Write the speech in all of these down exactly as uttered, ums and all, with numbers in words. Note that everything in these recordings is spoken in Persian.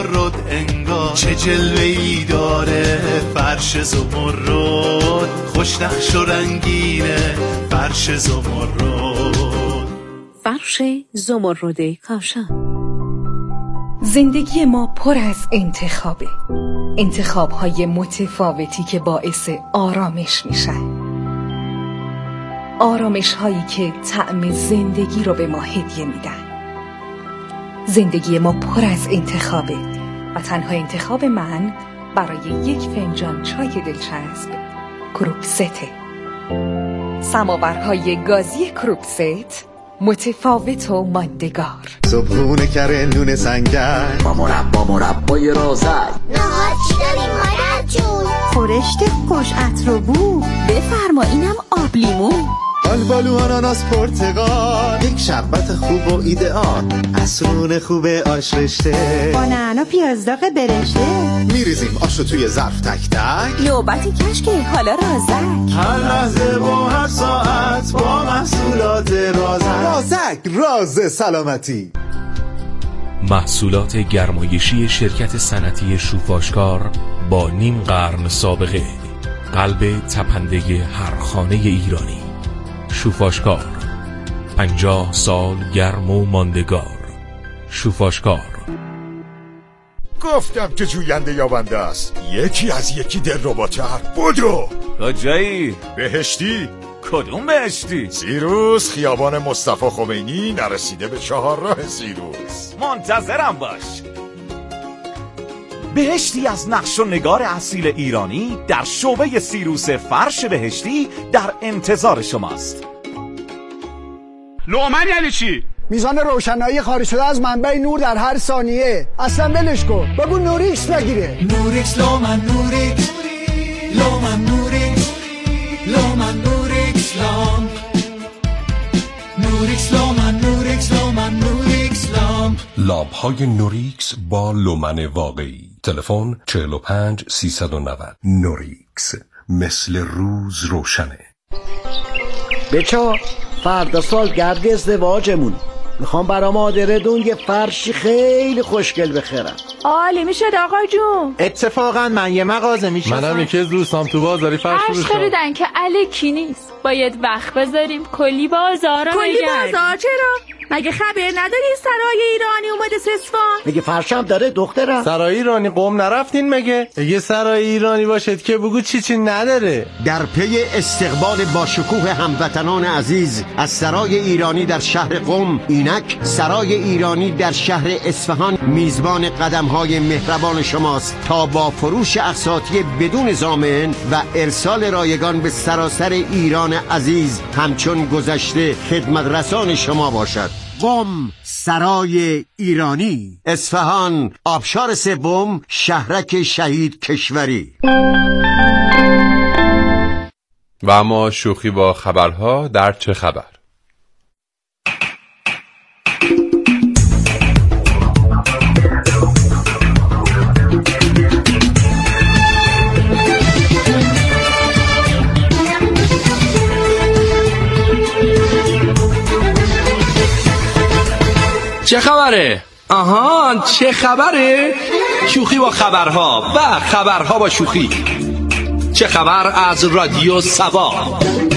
زمرد انگار، چه جلوه‌ای داره فرش زمرد، خوش نقش و رنگینه فرش زمرد. فرش زمرد کاشان. زندگی ما پر از انتخابه، انتخاب‌های متفاوتی که باعث آرامش میشن، آرامش‌هایی که طعم زندگی رو به ما هدیه میدن. زندگی ما پر از انتخابه و تنها انتخاب من برای یک فنجان چای دلچسب کروکسته. سماورهای گازی کروکست، متفاوت و ماندگار. صبحونه کره نون سنگر با مربا مربای رازک. نهار چی داریم مادر جون؟ خورشت خوش عطر و بو. بفرما اینم آب لیمو. آلبالو آناناس پرتقال، یک شربت خوب و ایدئال، عصرونه خوبه آش رشته، با نعنا پیاز داغ برشته، میریزیم آشو توی ظرف تک تک، نوبتی کشکه حالا رازک، هر لحظه و هر ساعت با محصولات رازک. رازک، راز سلامتی. محصولات گرمایشی شرکت صنعتی شوفاشکار با نیم قرن سابقه، قلب تپنده هر خانه ایرانی. شوفاشکار، پنجاه سال گرم و ماندگار. شوفاشکار. گفتم که جوینده یابنده است، یکی از یکی دلرباتر. بودو کجایی؟ بهشتی. کدوم بهشتی؟ سیروس، خیابان مصطفی خمینی، نرسیده به چهار راه سیروس. منتظرم باش. بهشتی از نقش و نگار اصیل ایرانی در شعبه سیروس فرش بهشتی در انتظار شماست. لومن یعنی چی؟ میزان روشنایی خارج شده از منبع نور در هر ثانیه. اصلا ولش کن، بگو نوریکس بگیره. نوریکس لومن نوریکس لومن نوریکس لومن نوریکس لامپ نوریکس لومن نوریکس لومن نوریکس لامپ. لامپ های نوریکس با لومن واقعی. تلفن چهل و پنج سیصد و نود. نوریکس، مثل روز روشنه. بچه فردا سال گرد ازدواجمون، میخوام برام آدردون یه فرشی خیلی خوشگل بخرم. عالی میشه آقا جون. اتفاقا من یه مغازه میشم. منم یکی از دوستام تو بازاری فرش بشم. خریدن که الکی نیست، باید وقت بذاریم کلی بازارا بگردیم. کلی بازار چرا؟ مگه خبر نداری سرای ایرانی اومده سسفان؟ مگه فرشم داره دخترم؟ سرای ایرانی قم نرفتین مگه؟ اگه سرای ایرانی باشد که بگو چی چی نداره. در پی استقبال با شکوه هموطنان عزیز از سرای ایرانی در شهر قم، اینک سرای ایرانی در شهر اصفهان میزبان قدم‌های مهربان شماست تا با فروش اقساطی بدون ضامن و ارسال رایگان به سراسر ایران عزیز همچون گذشته خدمت رسان شما باشد. قم، سرای ایرانی، اصفهان، آبشار سوم، شهرک شهید کشوری. و اما شوخی با خبرها در چه خبر؟ چه خبره؟ آها، چه خبره؟ شوخی با خبرها و خبرها با شوخی. چه خبر از رادیو سبا.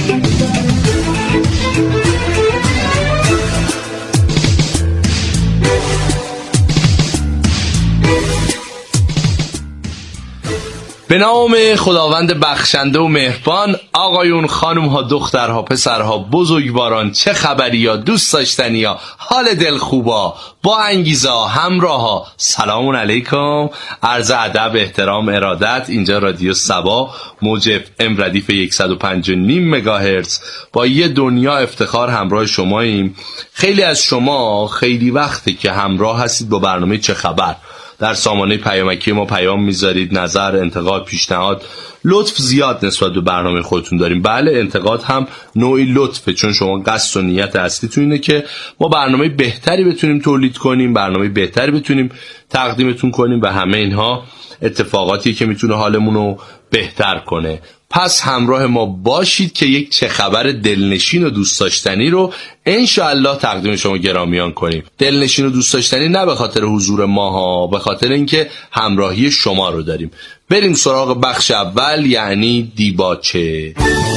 به نام خداوند بخشنده و مهربان. آقایون، خانومها، دخترها، پسرها، بزرگواران، چه خبری ها، دوست داشتنی ها، حال دل خوبا، با انگیزا، همراها، سلام علیکم، عرض ادب، احترام، ارادت. اینجا رادیو سبا، موج اف ام ردیف صد و پنج و نیم مگاهرتز. با یه دنیا افتخار همراه شماییم. خیلی از شما خیلی وقته که همراه هستید با برنامه چه خبر. در سامانه پیامکی ما پیام میذارید، نظر، انتقاد، پیشنهاد. لطف زیاد نسبت به برنامه خودتون داریم. بله، انتقاد هم نوعی لطفه، چون شما قصد و نیت اصلیتون اینه که ما برنامه بهتری بتونیم تولید کنیم، برنامه بهتری بتونیم تقدیمتون کنیم و همه اینها اتفاقاتی که میتونه حالمون رو بهتر کنه. پس همراه ما باشید که یک چه خبر دلنشین و دوست داشتنی رو انشاءالله تقدیم شما گرامیان کنیم. دلنشین و دوست داشتنی نه به خاطر حضور ما ها، به خاطر اینکه همراهی شما رو داریم. بریم سراغ بخش اول، یعنی دیباچه.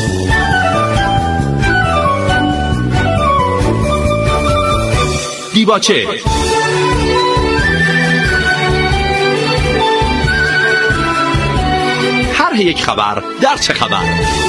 دیباچه هر یک خبر در چه خبر.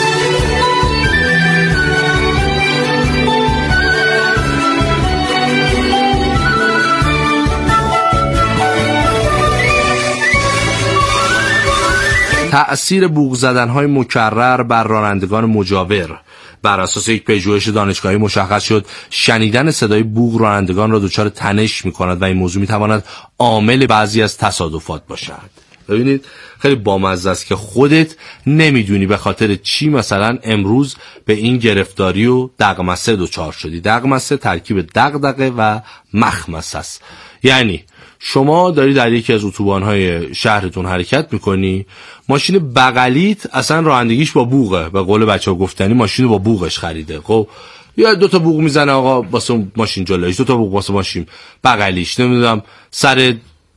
تأثیر بوق زدن‌های مکرر بر رانندگان مجاور. بر اساس یک پژوهش دانشگاهی مشخص شد شنیدن صدای بوق رانندگان را دچار تنش می‌کند و این موضوع می‌تواند عامل بعضی از تصادفات باشد. ببینید خیلی بامزه است که خودت نمیدونی به خاطر چی مثلا امروز به این گرفتاری و دغمسه دچار شدی. دغمسه ترکیب دغدغه و مخمسه است. یعنی شما داری در یکی از اتوبان‌های شهرتون حرکت میکنی، ماشین بغلیت اصلا رانندگیش با بوقه، به قول بچه‌ها گفتنی ماشین با بوقش خریده. خب یا دو تا بوق میزنه آقا واسه ماشین جلویش، دو تا بوق واسه ماشین بغلیش، نمیدونم سر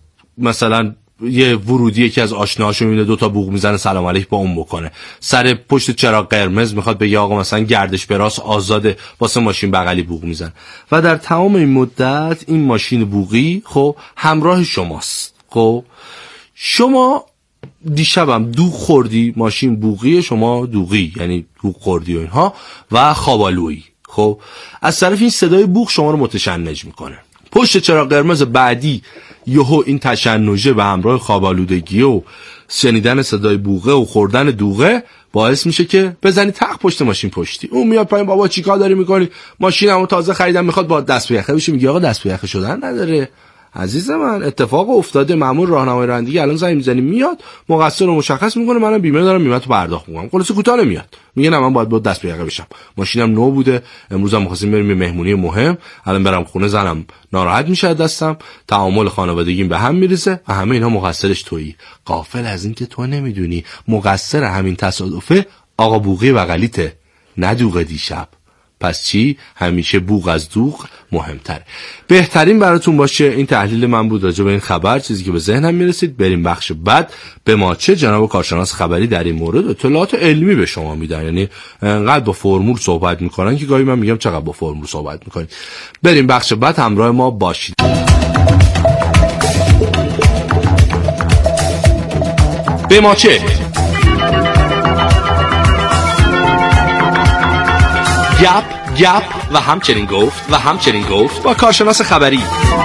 مثلا یه ورودی یکی از آشناهاشو میبینه دو تا بوق میزنه سلام علیک با اون بکنه، سر پشت چراغ قرمز میخواد بگه آقا مثلا گردش به راست آزاده واسه ماشین بغلی بوق میزنه. و در تمام این مدت این ماشین بوقی خب همراه شماست. خب شما دیشبم دوغ خوردی، ماشین بوقی، شما دوغی یعنی دوغ خوردی و اینها و خوابالویی. خب از طرف این صدای بوق شما رو متشنج میکنه. پشت چراغ قرمز بعدی یهو این تشنجه به همراه خوابالودگی و شنیدن صدای بوقه و خوردن دوغه باعث میشه که بزنی تق پشت ماشین پشتی. اون میاد پایین بابا چیکار داری میکنی؟ ماشینمو تازه خریدم میخواد با دست به یخه بشه. میگه آقا دست به یخه شدن نداره عزیز من، اتفاق افتاده، مأمور راهنمای رانندگی الان زنگ میزنی میاد مقصر رو مشخص میکنه، منم بیمه دارم بیمه تو پرداخت میکنم. خلاص کوتاه نمیاد، میگه نه من باید با دست به یقه بشم، ماشینم نو بوده، امروز هم می‌خواستیم بریم یه مهمونی مهم، الان برم خونه زنم ناراحت میشه از دستم، تعامل خانوادگیم به هم میریزه و همه اینا مقصرش تویی. غافل از این که تو نمیدونی مقصر همین تصادفه آقا بوقی بغلیته، نه دوغ دیشب. پس چی؟ همیشه بوق از دوغ مهمتره. بهترین براتون باشه این تحلیل من بود راجع به این خبر، چیزی که به ذهنم میرسید. بریم بخش بعد. به ما چه جناب کارشناس خبری در این مورد اطلاعات علمی به شما میدن، یعنی انقدر با فرمول صحبت میکنن که گاهی من میگم چقدر با فرمول صحبت میکنین. بریم بخش بعد، همراه ما باشید. به ما چه؟ گپ گپ و همچنین گفت و همچنین گفت با کارشناس خبری.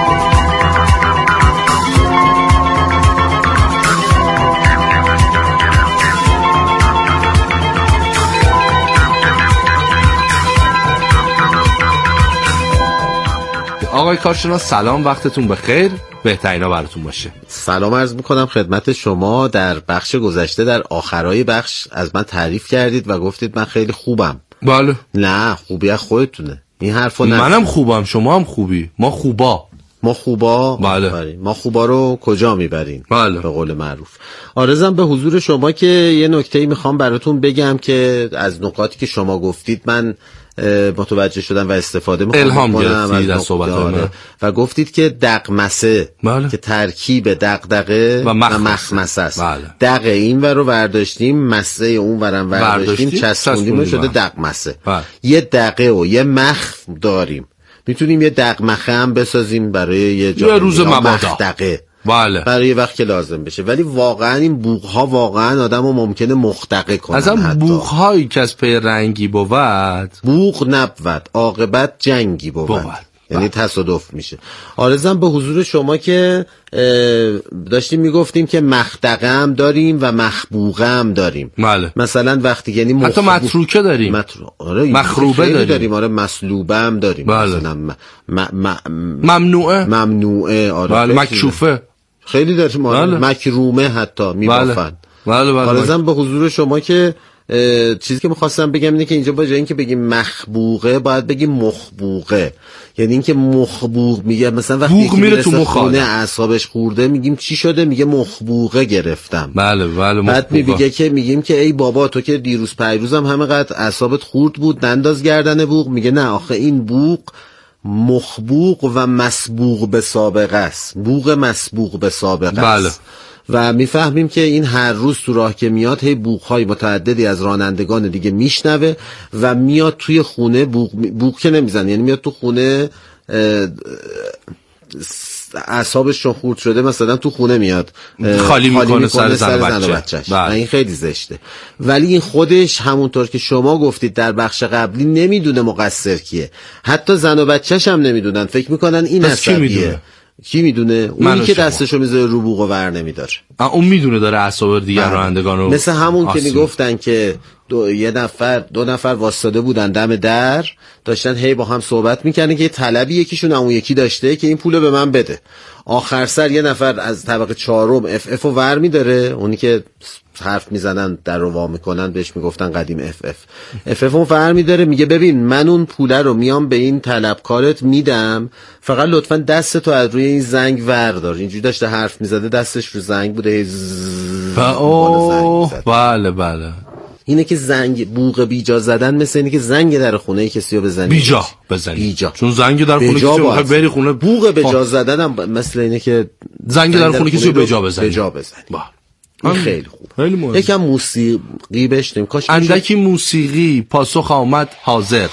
آقای کارشناس سلام، وقتتون بخیر، بهترینا براتون باشه. سلام عرض میکنم خدمت شما. در بخش گذشته در آخرای بخش از من تعریف کردید و گفتید من خیلی خوبم. بله. نه، خوبی از خودتونه. این حرفو نه. منم خوبم، شما هم خوبی. ما خوبا. ما خوبا. بله. ما خوبا رو کجا میبرین؟ بله. به قول معروف. آرزم به حضور شما که یه نکته‌ای میخوام براتون بگم که از نکاتی که شما گفتید من متوجه شدم و استفاده می‌کنم. الهام گرفتید از صحبت‌های من و گفتید که دغمسه بله. که ترکیب دغدغه و مخمسه است. بله. دغ این ور رو برداشتیم، مسه اون ورم برداشتیم، چسبوندیم شده دغمسه. بله. یه دغه و یه مخ داریم. میتونیم یه دغمخه هم بسازیم برای یه جا یه روز مبادا. دغه. بله. برای وقت که لازم بشه. ولی واقعا این بوق ها واقعا آدمو ممکنه مختقه کنن. اصلا بوق هایی که از پی رنگی بود بوق نبود، عاقبت جنگی بود, بود. یعنی تصادف میشه. آرزم به حضور شما که داشتیم میگفتیم که مختقه هم داریم و مخبوقه هم داریم. بله. مثلا وقتی یعنی مخ... حتی متروکه داریم. مترو... آره مخروبه داریم. داریم. آره مسلوبه هم داریم. بله. مثلا م... م... م... ممنوعه. ممنوعه. آره. بله. مکشوفه. خیلی داریم. آره. بله. مکرومه حتی میبافن. بله. بله بله. آرزم به حضور شما که چیزی که میخواستم بگم اینه که اینجا با جای اینکه بگیم مخبوقه باید بگیم مخبوقه. یعنی اینکه مخبوق میگه مثلا وقتی یکی میره تو مخونه اعصابش خورده میگیم چی شده، میگه مخبوقه گرفتم. بله بله. بعد میگه که میگیم که ای بابا تو که دیروز پیروزم همینقدر اعصابت خورد بود ننداز گردن بوق. میگه نه آخه این بوق مخبوق و مسبوق به سابقه است، بوق مسبوق به سابقه است. بله. و میفهمیم که این هر روز تو راه که میاد هی بوق‌های متعددی از رانندگان دیگه میشنوه و میاد توی خونه بوق بوق که نمیزنه، یعنی میاد تو خونه اعصابش چون خورد شده مثلا تو خونه میاد خالی میکنه سر زن و بچه. بچهش. بله. این خیلی زشته. ولی این خودش همونطور که شما گفتید در بخش قبلی نمیدونه مقصر کیه، حتی زن و بچهش هم نمیدونن، فکر میکنن این عصبیه. کی میدونه؟ اونی که دستشو میذاره رو بوق و ور نمیداره. اون میدونه داره اعصاب دیگر رانندگان رو مثل همون آسیم. که میگفتن که دو یه نفر دو نفر واسطاده بودن دم در داشتن هی با هم صحبت میکنن که طلبی یکیشون اون یکی داشته که این پولو به من بده. آخر سر یه نفر از طبقه چهارم اف اف رو ور میداره، اونی که حرف میزنن در رو وا میکنن بهش میگفتن قدیم اف اف اف اف رو ور میداره، میگه ببین من اون پوله رو میام به این طلبکارت میدم، فقط لطفا دستتو از روی این زنگ وردار. اینجوری داشته حرف میزده دستش رو زنگ بوده. بله بله. اینه که زنگ بوق بیجا زدن مثل اینه که زنگ در خونه کسی رو بزنی بیجا بزنی بیجا. چون زنگ در خونه کسی رو بری خونه. بوق بیجا زدن هم مثل اینه که زنگ در خونه کسی رو بجا بزنی بجا بزنی. این خیلی خوب. یکم موسیقی بشنیم. کاش اندکی موسیقی. پاسخ آمد حاضر.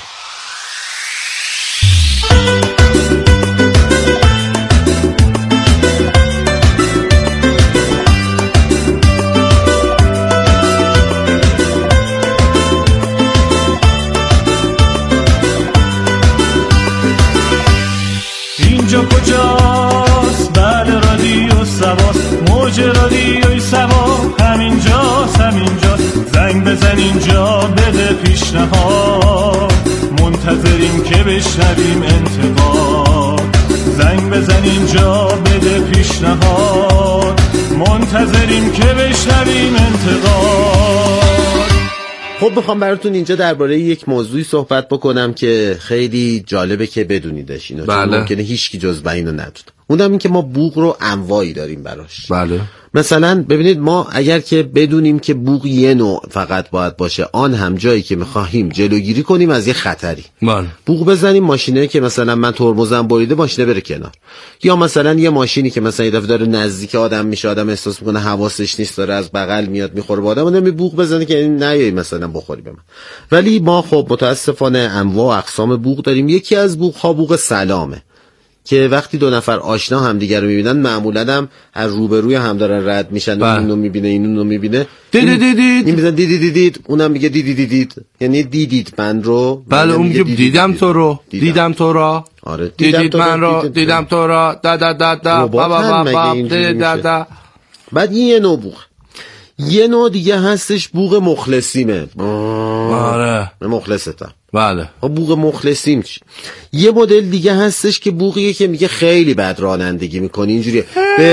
اینجا کجاست؟ بله رادیو سواست، موج رادیوی سوا همینجاست همینجاست. زنگ بزن اینجا بده پیشنهاد، منتظریم که بشنویم انتقاد. زنگ بزن اینجا بده پیشنهاد، منتظریم که بشنویم انتقاد. خب بخوام براتون اینجا درباره یک موضوعی صحبت بکنم که خیلی جالبه که بدونیدش اینو. بله. ممکنه هیچکی جز به اینو ندونه. اونم این که ما بوق رو انواعی داریم براش. بله. مثلا ببینید ما اگر که بدونیم که بوق یه نوع فقط باید باشه، آن هم جایی که میخواهیم جلوگیری کنیم از یه خطری. بله. بوق بزنیم ماشینه که مثلا من ترمزم بریده ماشینه بره کنار، یا مثلا یه ماشینی که مثلا یه دفعه داره نزدیک آدم میشه، آدم احساس میکنه حواسش نیست داره از بغل میاد میخوره به آدم، اونم بوق بزنه که نیای مثلا بخوری به من. ولی ما خب متاسفانه انواع و اقسام بوق داریم. یکی از بوق ها بوق سلامه که وقتی دو نفر آشنا هم دیگر رو میبینن معمولا هم از روبروی هم دارن رد میشن، اونو میبینه اینو میبینه، دیدید دیدید این میزن دیدید دیدید، اونم میگه دیدید دیدید، یعنی دیدید من رو. بله اون میگه دیدم تو رو دیدم تو را. آره دیدید من رو دیدم تو را دا دا دا دا با با با دا. بعد یه نوع بوق. یه نوع دیگه هستش بوق مخلصیمه. آره مخلصتم. بله. بوق مخلصیم چی؟ یه مدل دیگه هستش که بوقیه که میگه خیلی بد رانندگی میکنی، اینجوریه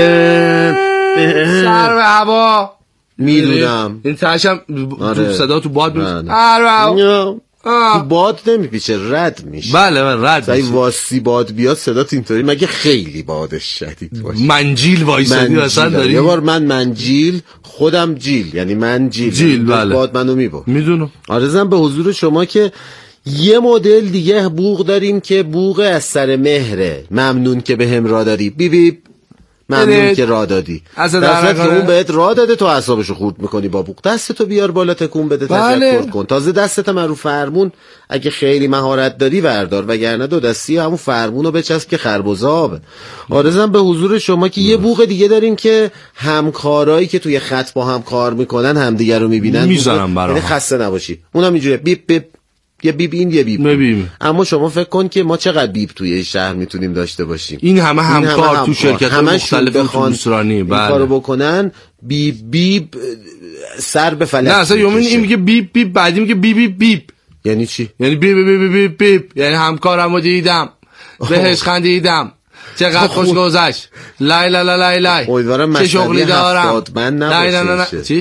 سر به هوا میدونم این تاشم آره. صدا تو باد میشه تو باد نمیپیچه رد میشه. بله من رد میشه. واسی باد بیاد صدات اینطوری مگه خیلی بادش شدید باشه. منجیل وایسادی اصلا داری. یه بار من منجیل خودم جیل یعنی من جیل, جیل بله. باد منو میبرد. میدونم. آرزوام به حضور شما که یه مدل دیگه بوق داریم که بوق از سر مهره، ممنون که به هم را داری بی بی ممنون که را دادی، در که اون بهت را داده تو اعصابشو خورد میکنی با بوق. دستتو بیار بالا تکون بده بله. تشکر کن. تازه دستت من رو فرمون اگه خیلی مهارت داری وردار، وگرنه دو دستی همون فرمونو بچسب که خربزه آبه. آرزوام به حضور شما که یه بوق دیگه داریم که همکارایی که توی خط با هم کار میکنن همدیگه رو میبینن میذارن برام، یعنی خسته نباشی. اونم اینجوریه بیپ بیپ، یه بیب این یه بیب. ببین. اما شما فکر کن که ما چقدر بیب توی شهر میتونیم داشته باشیم. این همه همکار هم تو شرکت مختلف اتوبوسرانی این کارو بکنن بیب بیب سر به فلک. نه اصلا یومین این میگه بیب بیب بعدی میگه بیب بیب بیب. یعنی چی؟ یعنی بیب بیب بیب بیب بیب یعنی همکارمو دیدم بهش خندیدم چقدر خوش گذشت لای لای لای لای امیدوارم چه شغلی دارم من نباشه. چی؟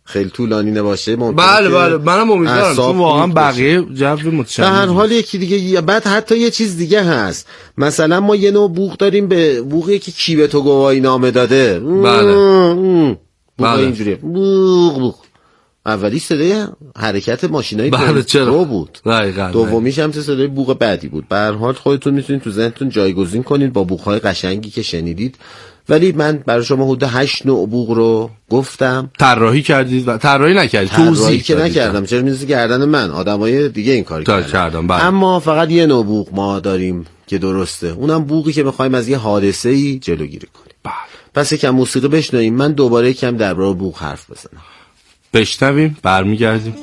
خیلی طولانی نباشه ممکنه. بله بله منم امیدوارم چون واقعا بقیه جو متشابه. به هر حال یکی دیگه بعد حتی یه چیز دیگه هست. مثلا ما یه نوع بوق داریم به بوقی که کی به تو گواهی نامه داده. بله. بوق اینجوریه. بوق بوق. اولی صدای حرکت ماشینای بله تو بود. دقیقاً. دومیش هم صدای بوق بعدی بود. به هر حال خودتون میتونید تو ذهنتون جایگزین کنید با بوق‌های قشنگی که شنیدید. ولی من برای شما حدود هشت نوع بوق رو گفتم. طراحی کردید و طراحی نکردید، توضیح که نکردم. چرا میذاری گردن من؟ آدمای دیگه این کارو کردن. کردم. بله. اما فقط یه نوع بوق ما داریم که درسته. اونم بوقی که می‌خوایم از یه حادثه‌ای جلوگیری کنیم. بله. پس یکم موسیقی بشنویم. من دوباره یکم درباره بوق حرف بزنم. بشنویم برمیگردیم.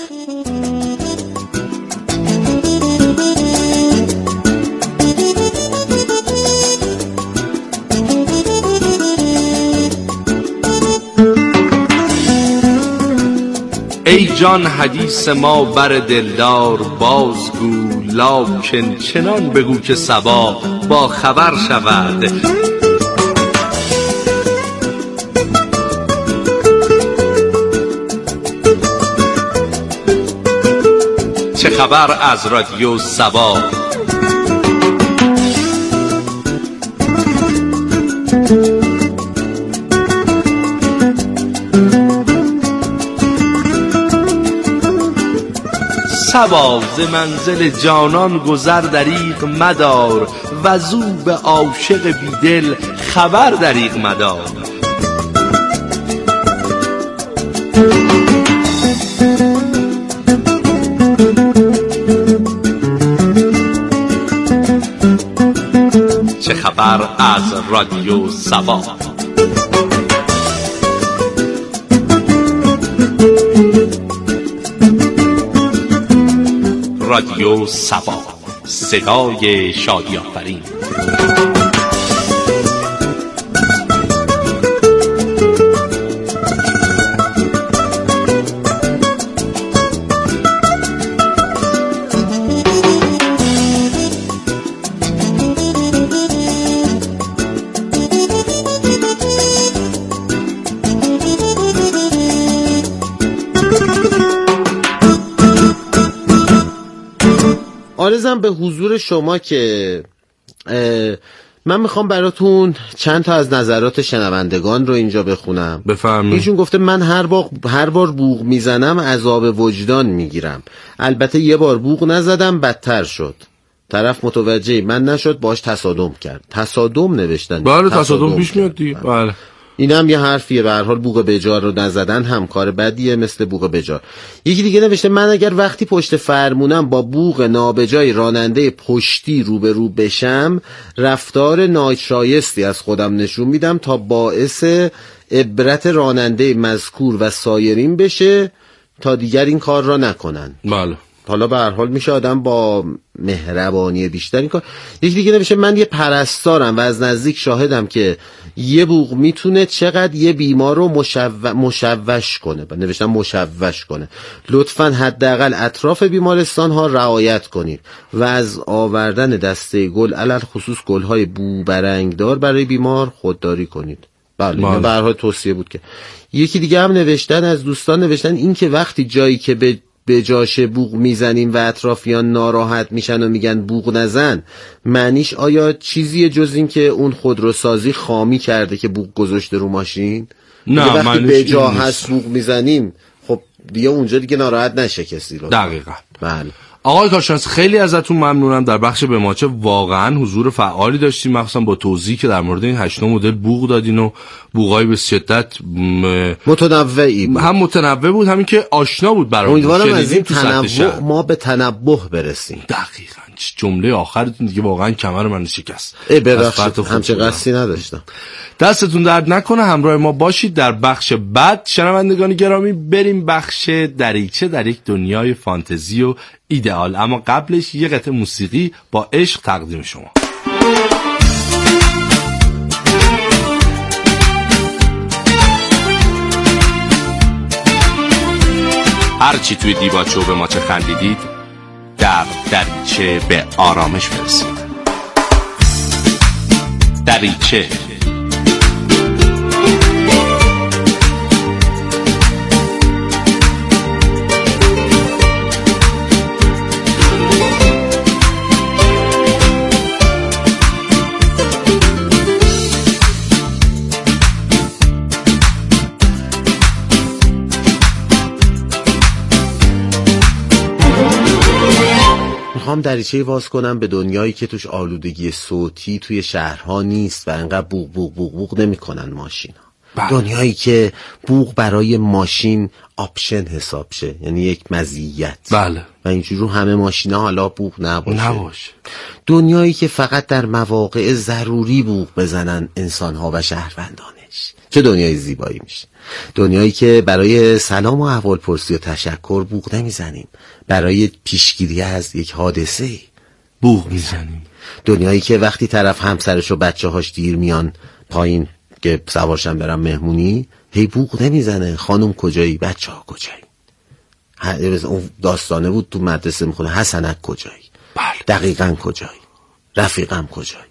ای جان حدیث ما بر دلدار بازگو، لکن چنان بگو که صبا با خبر شود. چه خبر از رادیو صبا؟ صبا ز منزل جانان گذر دریغ مدار، وزو به عاشق بیدل خبر دریغ مدار. چه خبر از رادیو صبا؟ رادیو صبا، صدای شادی آفرین. عرضم به حضور شما که من میخوام براتون چند تا از نظرات شنوندگان رو اینجا بخونم. بفرمایید. ایشون گفته من هر بار هر بار بوق میزنم عذاب وجدان میگیرم. البته یه بار بوق نزدم بدتر شد. طرف متوجه من نشد، باش تصادم کرد. تصادم نوشتن. بله تصادم پیش میاد دیگه. بله. این هم یه حرفیه. به هر حال بوق بجار رو نزدن هم کار بدیه مثل بوق بجار. یکی دیگه نوشته من اگر وقتی پشت فرمونم با بوق نابجای راننده پشتی روبرو بشم، رفتار ناشایستی از خودم نشون میدم تا باعث عبرت راننده مذکور و سایرین بشه تا دیگر این کار را نکنن. بله. حالا به هر حال میشه آدم با مهربانی بیشتر این کار. یکی دیگه نمیشه من یه پرستارم و از نزدیک شاهدم که یه بوق میتونه چقدر یه بیمار رو مشو... مشوش کنه. نوشتم مشوش کنه. لطفاً حداقل اطراف بیمارستان ها رعایت کنید و از آوردن دسته گل علل خصوص گل‌های بو برنگدار برای بیمار خودداری کنید. بله این به هر حال توصیه بود. که یکی دیگه هم نوشتن از دوستان نوشتن این که وقتی جایی که به به جاش بوق میزنیم و اطرافیان ناراحت میشن و میگن بوق نزن، معنیش آیا چیزیه جز این که اون خودروسازی خامی کرده که بوق گذاشته رو ماشین؟ نه وقتی به جا هست بوق میزنیم خب دیگه اونجا دیگه ناراحت نشه کسی رو. دقیقاً. بله. آقای کارشناس خیلی ازتون ممنونم. در بخش به ماچه واقعا حضور فعالی داشتیم، مخصوصا با توضیحی که در مورد این هشت مدل بوق دادین و بوقای به شدت م... متنوعی بود. هم متنوع بود، همین که آشنا بود برامون. امیدوارم از این تنوع ما به تنبه برسیم. دقیقاً. جمله آخرتون دیگه واقعا کمر من شکست. ای ببخشید همچه قصدی نداشتم. دستتون درد نکنه. همراه ما باشید در بخش بعد. شنوندگان گرامی بریم بخش دریچه در یک دنیای فانتزی و ایدئال، اما قبلش یه قطعه موسیقی با عشق تقدیم شما. هرچی توی دیباچه و به ماچه خندیدید در دریچه به آرامش برسید. دریچه میخوام دریچه باز کنم به دنیایی که توش آلودگی صوتی توی شهرها نیست و انقدر بوق بوق بوق بوق نمیکنن ماشینا. بله. دنیایی که بوق برای ماشین آپشن حساب شه، یعنی یک مزیت. بله. و اینجوری رو همه ماشینا حالا بوق نباشه. نباشه. دنیایی که فقط در مواقع ضروری بوق بزنن انسانها و شهروندانش. چه دنیای زیبایی میشه. دنیایی که برای سلام و احوالپرسی و تشکر بوق نمیزنیم، برای پیشگیری از یک حادثه بوق میزنیم. دنیایی که وقتی طرف همسرش و بچه هاش دیر میان پایین که سوارشن برم مهمونی، هی بوق نمیزنه خانم کجایی، بچه ها کجایی. اون داستانه بود تو مدرسه میخونه حسنک کجایی. بله. دقیقاً کجایی، رفیقم کجایی.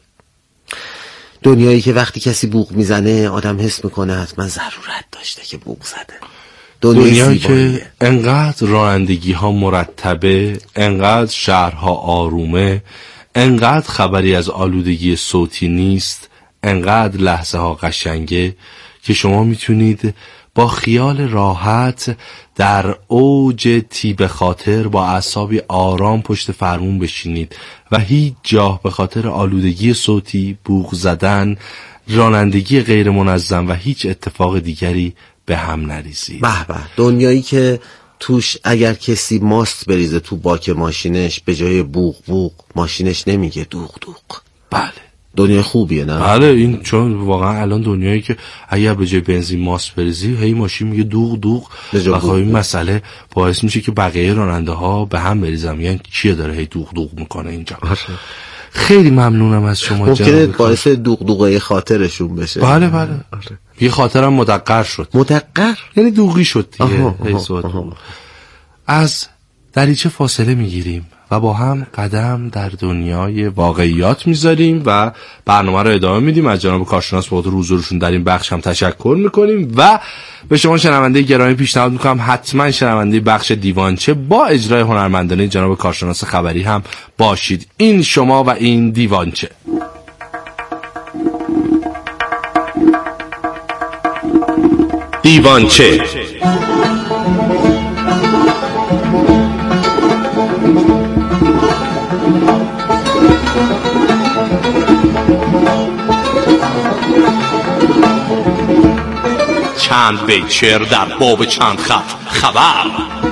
دنیایی که وقتی کسی بوق میزنه آدم حس میکنه حتما ضرورت داشته که بوق زده. دنیایی که انقدر رانندگی ها مرتبه، انقدر شهرها آرومه، انقدر خبری از آلودگی صوتی نیست، انقدر لحظه ها قشنگه که شما میتونید با خیال راحت در اوج تیب خاطر با اعصابی آرام پشت فرمون بشینید و هیچ جا به خاطر آلودگی صوتی، بوق زدن، رانندگی غیر منظم و هیچ اتفاق دیگری به هم نریزید. به به. دنیایی که توش اگر کسی ماست بریزه تو باک ماشینش به جای بوق بوق ماشینش نمیگه دوق دوق. بله. دنیای خوبیه نه؟ بله، این چون واقعا الان دنیایی که اگر به جای بنزین ماست بریزی هی ماشین میگه دوق دوق و خب این مسئله باعث میشه که بقیه راننده ها به هم بریزن، یعنی کیه داره هی دوق دوق میکنه اینجا. خیلی ممنونم از شما. ممکنه باعث دوق دوقه خاطرشون بشه. بله بله. آره. یه خاطرم مدقر شد. مدقر؟ یعنی دوغی شد دیگه. آها آها آها. از دریچه فاصله میگیریم و با هم قدم در دنیای واقعیات میذاریم و برنامه رو ادامه میدیم. از جناب کارشناس بابت حضورشون در این بخش هم تشکر میکنیم و به شما شنونده گرامی پیشنهاد میکنم حتما شنونده بخش دیوانچه با اجرای هنرمندانه جناب کارشناس خبری هم باشید. این شما و این دیوانچه. دیوانچه چند بیت شعر در باب چند خط خبر.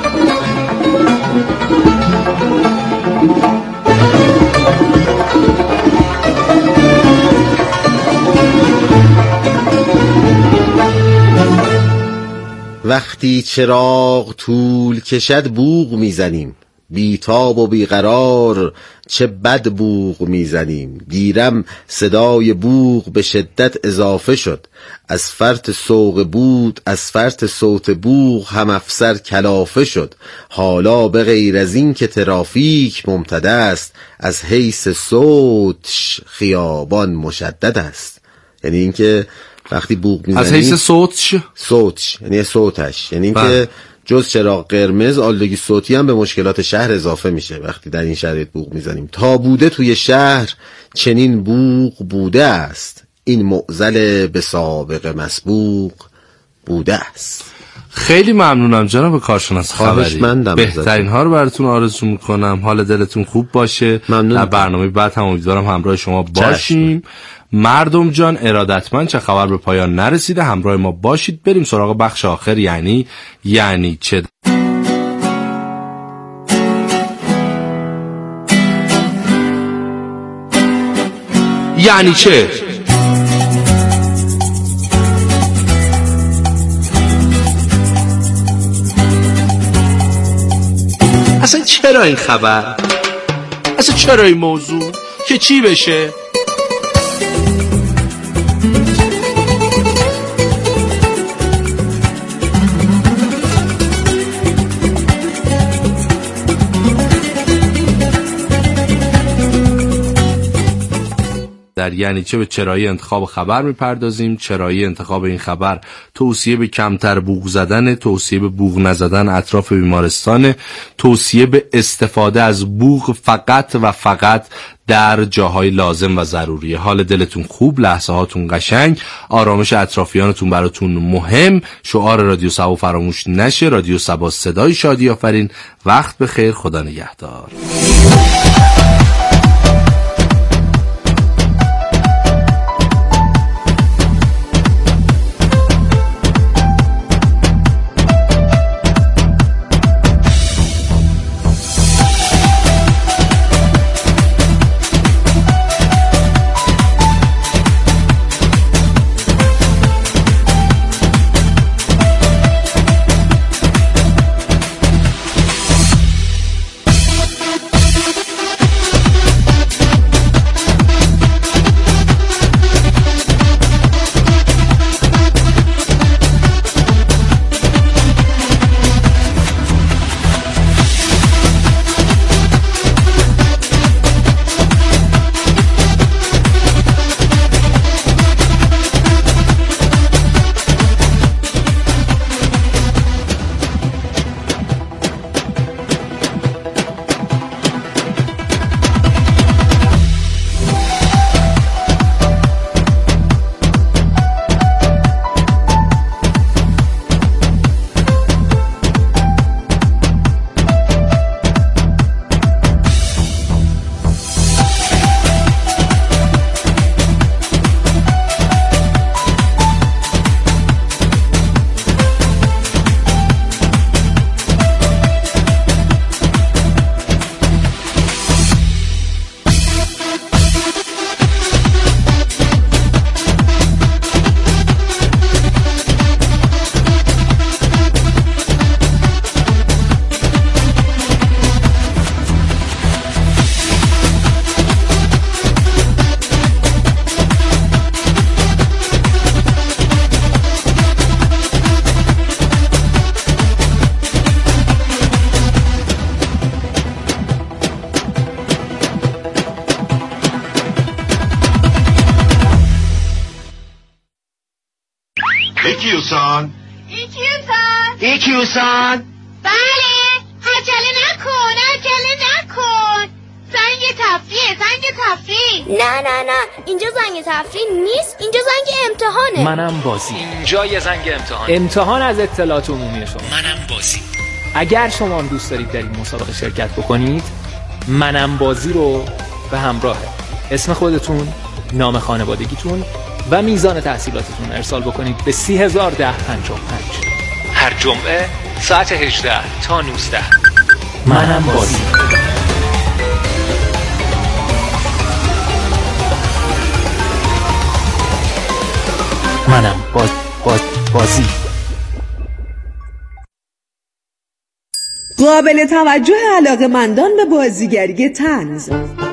وقتی چراغ طول کشد بوق میزنیم، بیتاب و بیقرار چه بد بوق میزنیم. گیرم صدای بوق به شدت اضافه شد، از فرط سوق بود از فرط صوت بوق هم افسر کلافه شد. حالا به غیر از این که ترافیک ممتد است، از حیث صوتش خیابان مشدد است. یعنی اینکه وقتی بوق میزنی از حیث صوتش صوتش یعنی صوتش یعنی اینکه جز چراغ قرمز آلودگی صوتی هم به مشکلات شهر اضافه میشه وقتی در این شرایط بوق میزنیم. تا بوده توی شهر چنین بوق بوده است، این معضل به سابق مسبوق بوده است. خیلی ممنونم جناب کارشناس خبری. بهترین ها رو براتون آرزو میکنم. حال دلتون خوب باشه. ممنون. در برنامه بعد هم امیدوارم همراه شما باشیم. چشم. مردم جان ارادتمند چه خبر به پایان نرسیده، همراه ما باشید. بریم سراغ بخش آخر، یعنی یعنی چه. یعنی چه؟ اصلا چرا این خبر؟ اصلا چرا این موضوع؟ که چی بشه؟ در یعنی چه به چرایی انتخاب خبر میپردازیم. چرایی انتخاب این خبر توصیه به کمتر بوق زدن، توصیه به بوق نزدن اطراف بیمارستان، توصیه به استفاده از بوق فقط و فقط در جاهای لازم و ضروریه. حال دلتون خوب، لحظه هاتون قشنگ، آرامش اطرافیانتون براتون مهم. شعار رادیو سبا فراموش نشه. رادیو سبا، صدای شادی آفرین. وقت بخیر، خدا نگهدار. ایکیوسان ایکیوسان ایکیوسان بله عجله نکن عجله نکن زنگ تفریح زنگ تفریح نه نه نه اینجا زنگ تفریح نیست اینجا زنگ امتحانه منم بازی اینجا یه زنگ امتحان امتحان از اطلاعات عمومی شما منم بازی اگر شما هم دوست دارید در این مسابقه شرکت بکنید منم بازی رو به همراه اسم خودتون نام خانوادگیتون و میزان تحصیلاتتون ارسال بکنید به سی هزار ده پنجاه و پنج هر جمعه ساعت هجده تا نوزده منم بازی منم باز باز بازی قابل توجه علاقه‌مندان به بازیگری طنز.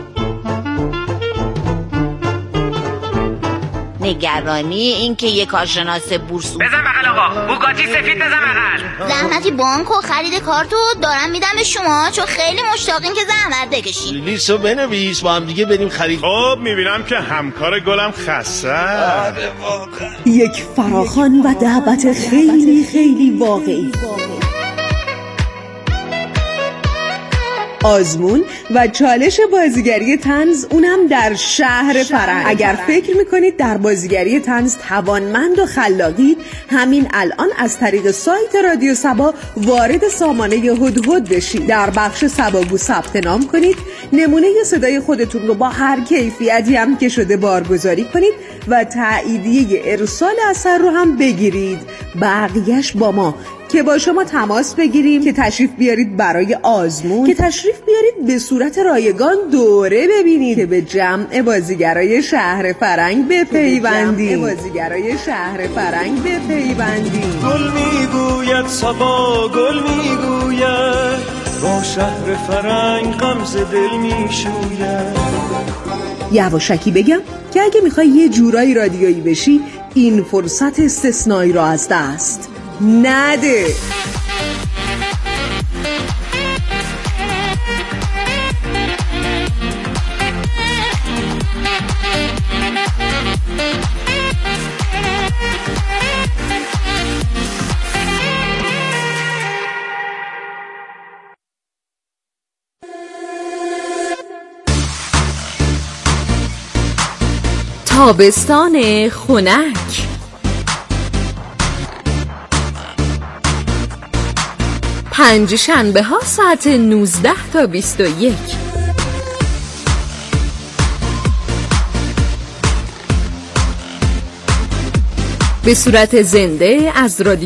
نگرانی این که یک کارشناس بورس بزن بغل آقا بوگاتی سفید بزن بغل زحمتی بانک و خرید کارتو دارم میدم به شما چون خیلی مشتاقین که زحمت بکشید. لیستو بنویس با هم دیگه بریم خرید. خب میبینم که همکار گلم خسته. یک فراخوان و دعوت خیلی خیلی واقعی. آزمون و چالش بازیگری طنز اونم در شهر فرنگ. اگر فکر میکنید در بازیگری طنز توانمند و خلاقید همین الان از طریق سایت رادیو سبا وارد سامانه هدهد بشید. در بخش سباگو ثبت نام کنید، نمونه صدای خودتون رو با هر کیفیتی هم که شده بارگذاری کنید و تاییدیه ارسال اثر رو هم بگیرید. بقیهش با ما که با شما تماس بگیریم که تشریف بیارید برای آزمون، که تشریف بیارید به صورت رایگان دوره ببینید، که به جمع بازیگرای شهر فرنگ بپیوندید. بازیگرای شهر فرنگ بپیوندید. گل میگوید صبا گل میگوید با شهر فرنگ غمز دل میشوید. یواشکی بگم که اگه میخوای یه جورایی رادیویی بشی این فرصت استثنایی را از دست نده. تابستان خنک. پنج شنبه ها ساعت نوزده تا بیست و یک. به صورت زنده از رادیو